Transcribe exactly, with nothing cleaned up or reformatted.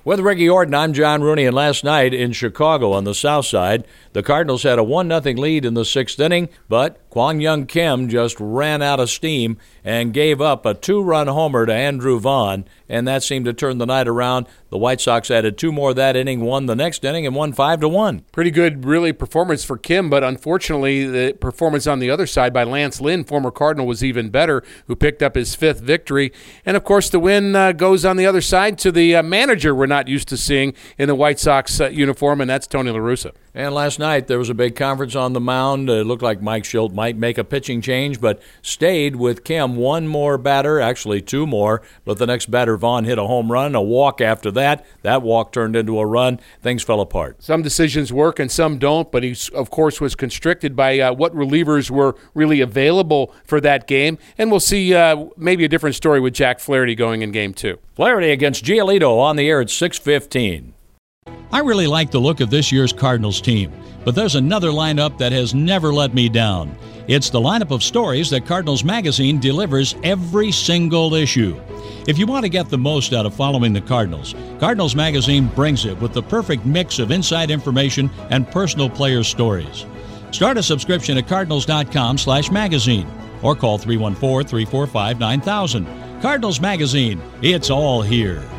With Ricky Orton, I'm John Rooney, and last night in Chicago on the south side, the Cardinals had a one nothing lead in the sixth inning, but Kwang Young Kim just ran out of steam and gave up a two-run homer to Andrew Vaughn, and that seemed to turn the night around. The White Sox added two more that inning, won the next inning, and won five to one. Pretty good, really, performance for Kim, but unfortunately, the performance on the other side by Lance Lynn, former Cardinal, was even better, who picked up his fifth victory. And, of course, the win uh, goes on the other side to the uh, manager we're not used to seeing in the White Sox uh, uniform, and that's Tony La Russa. And last night there was a big conference on the mound. It looked like Mike Schilt might make a pitching change, but stayed with Kim. One more batter, actually two more, but the next batter, Vaughn, hit a home run, a walk after that. That walk turned into a run. Things fell apart. Some decisions work and some don't, but he, of course, was constricted by uh, what relievers were really available for that game. And we'll see uh, maybe a different story with Jack Flaherty going in game two. Flaherty against Giolito on the air at six fifteen. I really like the look of this year's Cardinals team, but there's another lineup that has never let me down. It's the lineup of stories that Cardinals Magazine delivers every single issue. If you want to get the most out of following the Cardinals, Cardinals Magazine brings it with the perfect mix of inside information and personal player stories. Start a subscription at cardinals.com slash magazine or call three one four, three four five, nine thousand. Cardinals Magazine, it's all here.